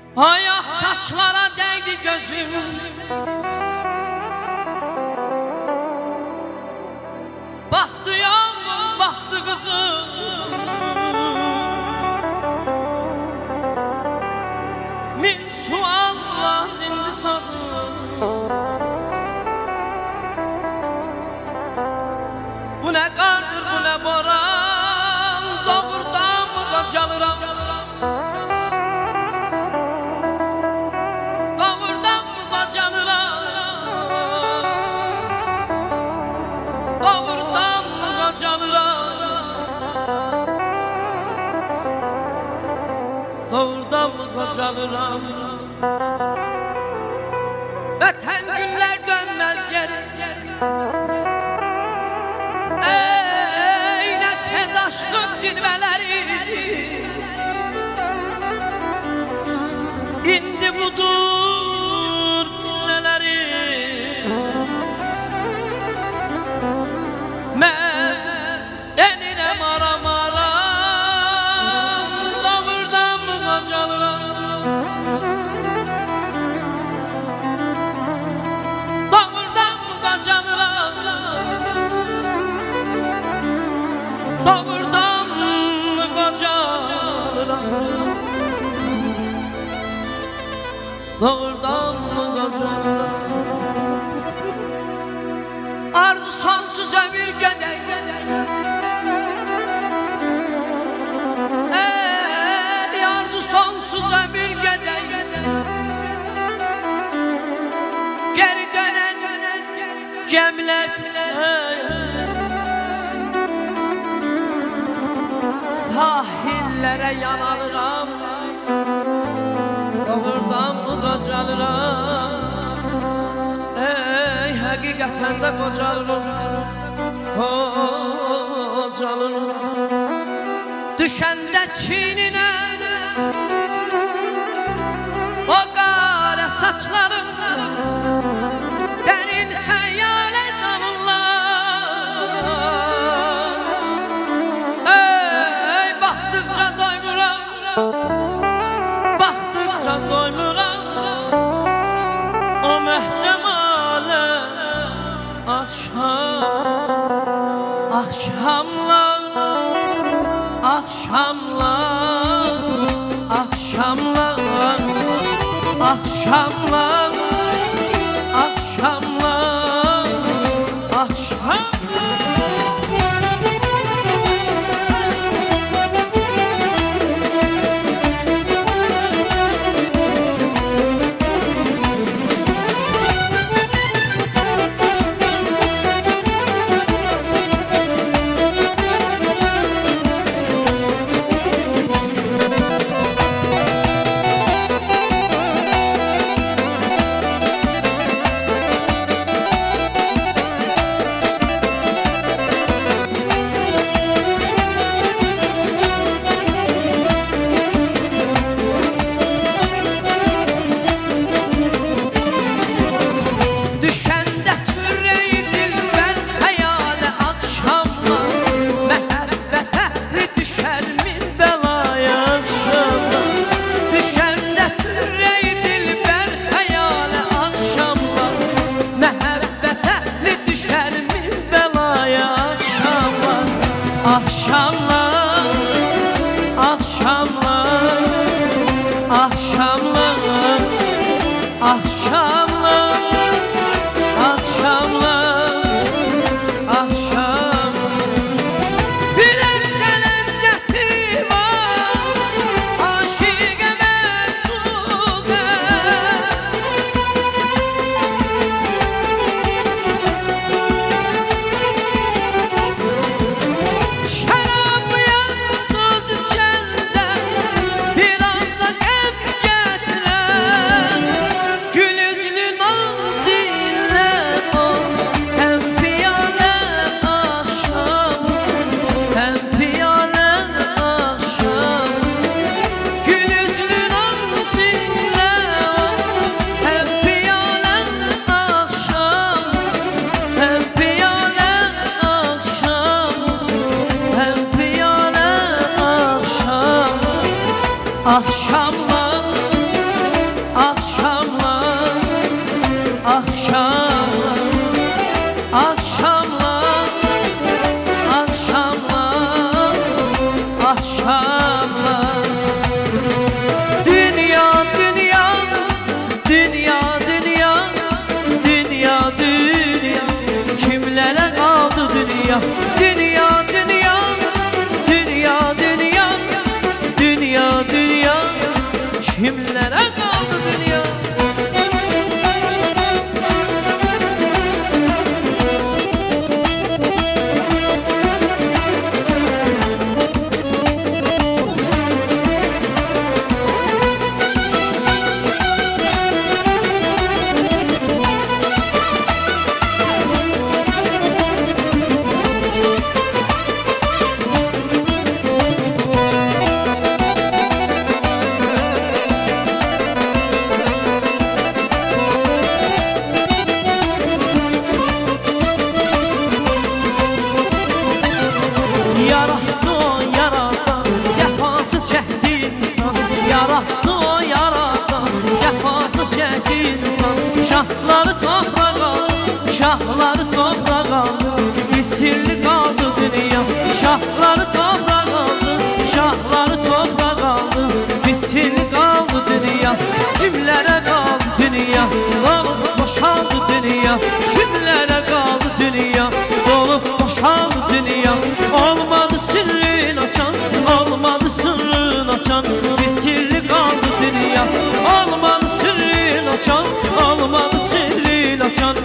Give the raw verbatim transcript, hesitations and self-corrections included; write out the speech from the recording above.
Ayak saçlara değdi gözüm, baktı yavrum, baktı kızım. Min sualla dindi sabır. Bu ne kardır, bu ne boran, doğurdan mı kocalıram? Doğurdan mı kocalıram? Doğurdan mı kocalıram? Doğurdan mı kocalıram? Öten günler dönmez geri. Ey ne tez aşkın zirveleri, indi budur neleri. Ben eninem aram aram, doğurdan mı kocalıram? Doğurdan mı kocalıram? Doğurdan mı kocalıram? Doğurdan mı kocalıram? Arzu sonsuz ömür göder. Ey arzu sonsuz ömür göder. Geri dönen cemletler, sahillere yanalırım. Doğurdan mı kocalıram? Ey hakikaten de kocalırım, kocalırım. Düşende çiğnine o kara saçlarım, derin hayalet dalırlar. Ey baktıkça doymuram, baktıkça doymuram o mehcemale. Akşam, akşamlar, akşamlar, akşamlar, akşamlar, akşamlar, akşamlar. Akşamlar, akşamlar, akşamlar, akşamlar, akşamlar, akşam. Bir ence lezzeti var, aşık-ı mezduga. Biraz da gem getiren, gül yüzlü kimlere kaldı dünya? Yarattı o yaratan, cefasız çekti insan. Yarattı o yaratan, cefasız çekti insan. Şahları toprağa aldı, şahları toprağa aldı. Misirli kaldı dünya. Şahları toprağa aldı, şahları toprağa aldı. Misirli kaldı dünya. Kimlere kaldı dünya? Dolup boşaldı dünya. Kimlere kaldı dünya? Dolup boşaldı dünya. Olmadı sırrın açan, olmadı sırrın açan. Bir sirli kaldı dünya. Olmadı sırrın açan, olmadı sırrın açan.